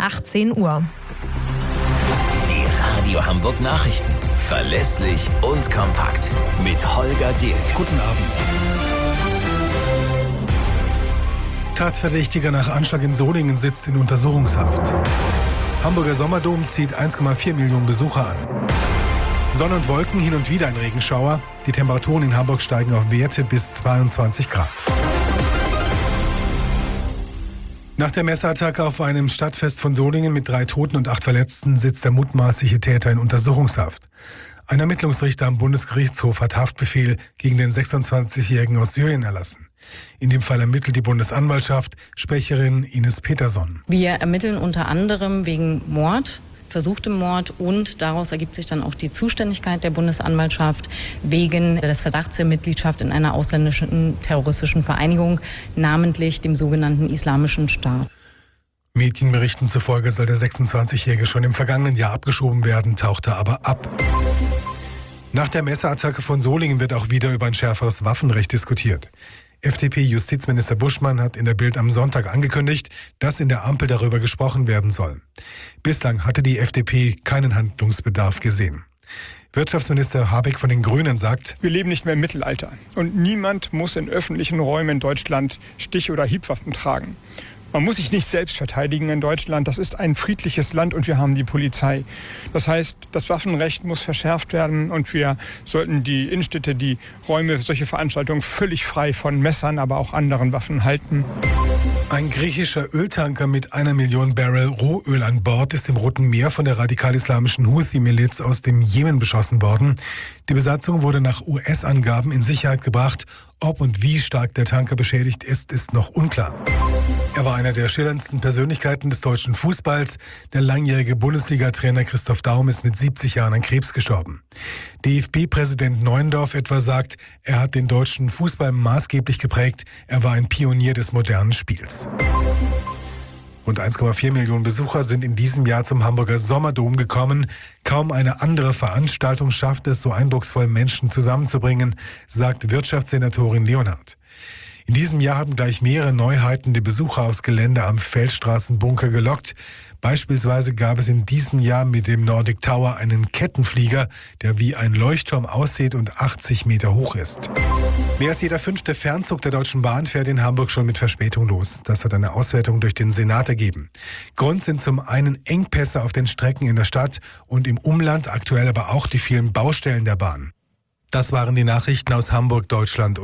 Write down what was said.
18 Uhr. Die Radio Hamburg Nachrichten. Verlässlich und kompakt. Mit Holger Dilk. Guten Abend. Tatverdächtiger nach Anschlag in Solingen sitzt in Untersuchungshaft. Hamburger Sommerdom zieht 1,4 Millionen Besucher an. Sonne und Wolken, hin und wieder ein Regenschauer. Die Temperaturen in Hamburg steigen auf Werte bis 22 Grad. Nach der Messerattacke auf einem Stadtfest von Solingen mit 3 Toten und 8 Verletzten sitzt der mutmaßliche Täter in Untersuchungshaft. Ein Ermittlungsrichter am Bundesgerichtshof hat Haftbefehl gegen den 26-Jährigen aus Syrien erlassen. In dem Fall ermittelt die Bundesanwaltschaft, Sprecherin Ines Peterson. Wir ermitteln unter anderem wegen Mord, versuchtem Mord, und daraus ergibt sich dann auch die Zuständigkeit der Bundesanwaltschaft wegen des Verdachts der Mitgliedschaft in einer ausländischen terroristischen Vereinigung, namentlich dem sogenannten Islamischen Staat. Medienberichten zufolge soll der 26-Jährige schon im vergangenen Jahr abgeschoben werden, tauchte aber ab. Nach der Messerattacke von Solingen wird auch wieder über ein schärferes Waffenrecht diskutiert. FDP-Justizminister Buschmann hat in der Bild am Sonntag angekündigt, dass in der Ampel darüber gesprochen werden soll. Bislang hatte die FDP keinen Handlungsbedarf gesehen. Wirtschaftsminister Habeck von den Grünen sagt: Wir leben nicht mehr im Mittelalter und niemand muss in öffentlichen Räumen in Deutschland Stich- oder Hiebwaffen tragen. Man muss sich nicht selbst verteidigen in Deutschland. Das ist ein friedliches Land und wir haben die Polizei. Das heißt, das Waffenrecht muss verschärft werden und wir sollten die Innenstädte, die Räume, solche Veranstaltungen völlig frei von Messern, aber auch anderen Waffen halten. Ein griechischer Öltanker mit 1 Million Barrel Rohöl an Bord ist im Roten Meer von der radikal-islamischen Houthi-Miliz aus dem Jemen beschossen worden. Die Besatzung wurde nach US-Angaben in Sicherheit gebracht. Ob und wie stark der Tanker beschädigt ist, ist noch unklar. Er war einer der schillerndsten Persönlichkeiten des deutschen Fußballs. Der langjährige Bundesliga-Trainer Christoph Daum ist mit 70 Jahren an Krebs gestorben. DFB-Präsident Neuendorf etwa sagt, er hat den deutschen Fußball maßgeblich geprägt. Er war ein Pionier des modernen Spiels. Rund 1,4 Millionen Besucher sind in diesem Jahr zum Hamburger Sommerdom gekommen. Kaum eine andere Veranstaltung schafft es, so eindrucksvoll Menschen zusammenzubringen, sagt Wirtschaftssenatorin Leonhardt. In diesem Jahr haben gleich mehrere Neuheiten die Besucher aufs Gelände am Feldstraßenbunker gelockt. Beispielsweise gab es in diesem Jahr mit dem Nordic Tower einen Kettenflieger, der wie ein Leuchtturm aussieht und 80 Meter hoch ist. Mehr als jeder 5. Fernzug der Deutschen Bahn fährt in Hamburg schon mit Verspätung los. Das hat eine Auswertung durch den Senat ergeben. Grund sind zum einen Engpässe auf den Strecken in der Stadt und im Umland, aktuell aber auch die vielen Baustellen der Bahn. Das waren die Nachrichten aus Hamburg, Deutschland und